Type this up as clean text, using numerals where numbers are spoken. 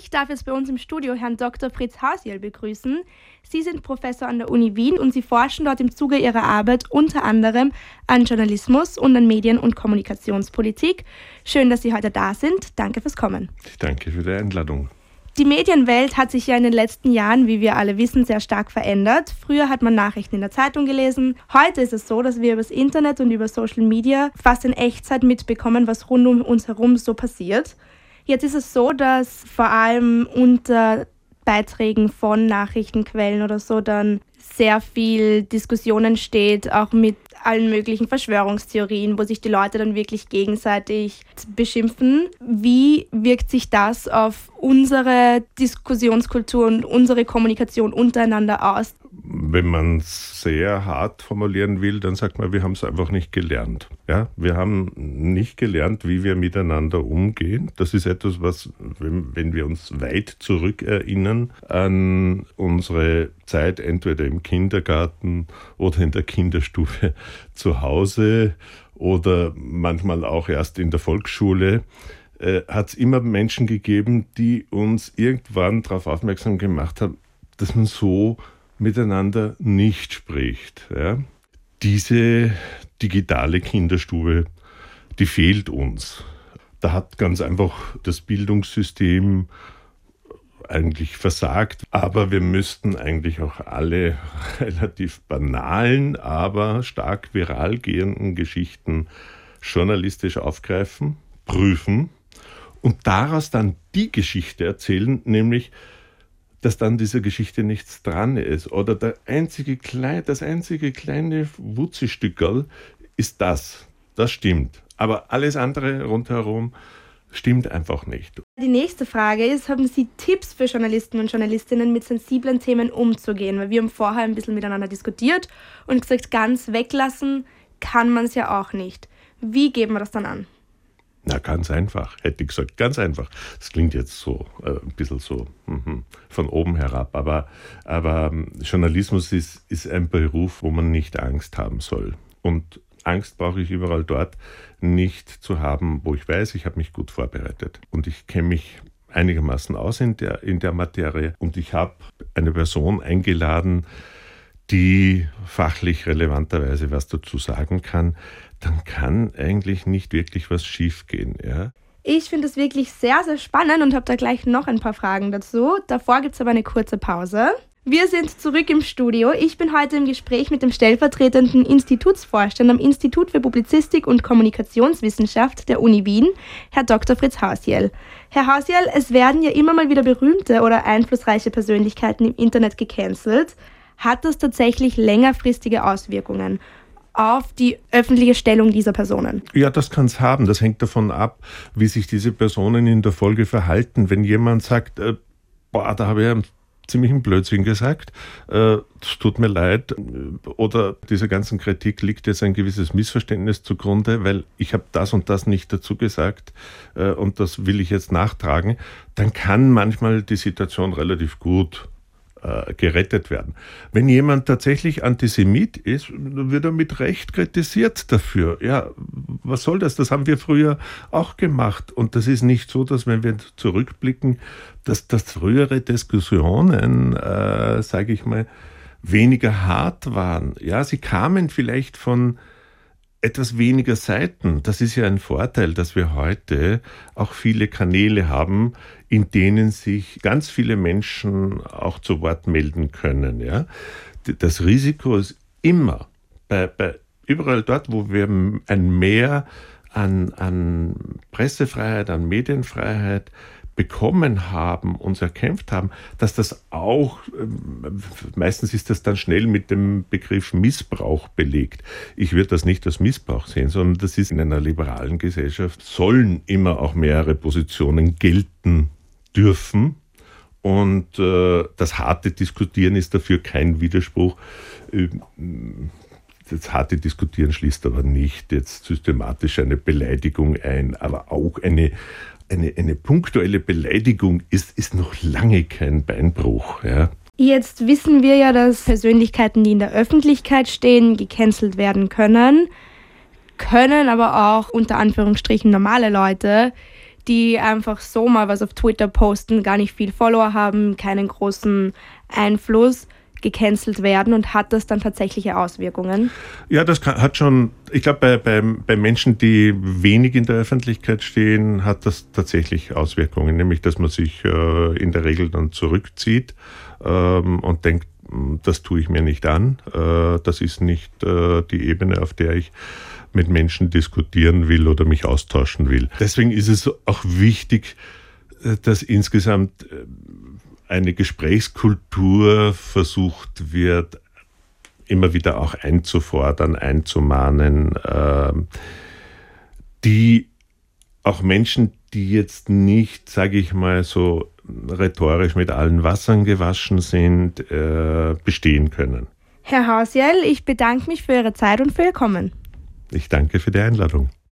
Ich darf jetzt bei uns im Studio Herrn Dr. Fritz Hausiel begrüßen. Sie sind Professor an der Uni Wien und Sie forschen dort im Zuge Ihrer Arbeit unter anderem an Journalismus und an Medien- und Kommunikationspolitik. Schön, dass Sie heute da sind. Danke fürs Kommen. Ich danke für die Einladung. Die Medienwelt hat sich ja in den letzten Jahren, wie wir alle wissen, sehr stark verändert. Früher hat man Nachrichten in der Zeitung gelesen. Heute ist es so, dass wir über das Internet und über Social Media fast in Echtzeit mitbekommen, was rund um uns herum so passiert. Jetzt ist es so, dass vor allem unter Beiträgen von Nachrichtenquellen oder so dann sehr viel Diskussionen steht, auch mit allen möglichen Verschwörungstheorien, wo sich die Leute dann wirklich gegenseitig beschimpfen. Wie wirkt sich das auf unsere Diskussionskultur und unsere Kommunikation untereinander aus? Wenn man es sehr hart formulieren will, dann sagt man, wir haben es einfach nicht gelernt. Ja? Wir haben nicht gelernt, wie wir miteinander umgehen. Das ist etwas, was, wenn wir uns weit zurückerinnern an unsere Zeit, entweder im Kindergarten oder in der Kinderstube zu Hause oder manchmal auch erst in der Volksschule, hat es immer Menschen gegeben, die uns irgendwann darauf aufmerksam gemacht haben, dass man so miteinander nicht spricht. Ja? Diese digitale Kinderstube, die fehlt uns. Da hat ganz einfach das Bildungssystem eigentlich versagt, aber wir müssten eigentlich auch alle relativ banalen, aber stark viral gehenden Geschichten journalistisch aufgreifen, prüfen und daraus dann die Geschichte erzählen, nämlich dass dann dieser Geschichte nichts dran ist. Oder das einzige kleine Wutzistückerl ist das. Das stimmt. Aber alles andere rundherum stimmt einfach nicht. Die nächste Frage ist, haben Sie Tipps für Journalisten und Journalistinnen, mit sensiblen Themen umzugehen? Weil wir haben vorher ein bisschen miteinander diskutiert und gesagt, ganz weglassen kann man es ja auch nicht. Wie geben wir das dann an? Na, ganz einfach, hätte ich gesagt, ganz einfach. Das klingt jetzt so ein bisschen so von oben herab, aber Journalismus ist ein Beruf, wo man nicht Angst haben soll. Und Angst brauche ich überall dort nicht zu haben, wo ich weiß, ich habe mich gut vorbereitet. Und ich kenne mich einigermaßen aus in der Materie. Und ich habe eine Person eingeladen, die fachlich relevanterweise was dazu sagen kann, dann kann eigentlich nicht wirklich was schiefgehen. Ja? Ich finde es wirklich sehr, sehr spannend und habe da gleich noch ein paar Fragen dazu. Davor gibt es aber eine kurze Pause. Wir sind zurück im Studio. Ich bin heute im Gespräch mit dem stellvertretenden Institutsvorstand am Institut für Publizistik und Kommunikationswissenschaft der Uni Wien, Herr Dr. Fritz Hausiel. Herr Hausiel, es werden ja immer mal wieder berühmte oder einflussreiche Persönlichkeiten im Internet gecancelt. Hat das tatsächlich längerfristige Auswirkungen auf die öffentliche Stellung dieser Personen? Ja, das kann es haben. Das hängt davon ab, wie sich diese Personen in der Folge verhalten. Wenn jemand sagt, da habe ich einen ziemlichen Blödsinn gesagt, es tut mir leid, oder dieser ganzen Kritik liegt jetzt ein gewisses Missverständnis zugrunde, weil ich habe das und das nicht dazu gesagt und das will ich jetzt nachtragen, dann kann manchmal die Situation relativ gut gerettet werden. Wenn jemand tatsächlich Antisemit ist, wird er mit Recht kritisiert dafür. Ja, was soll das? Das haben wir früher auch gemacht. Und das ist nicht so, dass wenn wir zurückblicken, dass frühere Diskussionen, sage ich mal, weniger hart waren. Ja, sie kamen vielleicht von etwas weniger Seiten. Das ist ja ein Vorteil, dass wir heute auch viele Kanäle haben, in denen sich ganz viele Menschen auch zu Wort melden können. Ja? Das Risiko ist immer, überall dort, wo wir ein Mehr an Pressefreiheit, an Medienfreiheit bekommen haben, uns erkämpft haben, dass das auch, meistens ist das dann schnell mit dem Begriff Missbrauch belegt. Ich würde das nicht als Missbrauch sehen, sondern das ist in einer liberalen Gesellschaft, sollen immer auch mehrere Positionen gelten dürfen. Und das harte Diskutieren ist dafür kein Widerspruch. Das harte Diskutieren schließt aber nicht jetzt systematisch eine Beleidigung ein, aber auch eine punktuelle Beleidigung ist noch lange kein Beinbruch. Ja. Jetzt wissen wir ja, dass Persönlichkeiten, die in der Öffentlichkeit stehen, gecancelt werden können aber auch unter Anführungsstrichen normale Leute, die einfach so mal was auf Twitter posten, gar nicht viel Follower haben, keinen großen Einfluss, gecancelt werden, und hat das dann tatsächliche Auswirkungen? Ja, das hat schon, ich glaube, bei Menschen, die wenig in der Öffentlichkeit stehen, hat das tatsächlich Auswirkungen, nämlich dass man sich in der Regel dann zurückzieht und denkt, das tue ich mir nicht an, das ist nicht die Ebene, auf der ich mit Menschen diskutieren will oder mich austauschen will. Deswegen ist es auch wichtig, dass insgesamt eine Gesprächskultur versucht wird, immer wieder auch einzufordern, einzumahnen, die auch Menschen, die jetzt nicht, sage ich mal, so rhetorisch mit allen Wassern gewaschen sind, bestehen können. Herr Hausiel, ich bedanke mich für Ihre Zeit und für Ihr Kommen. Ich danke für die Einladung.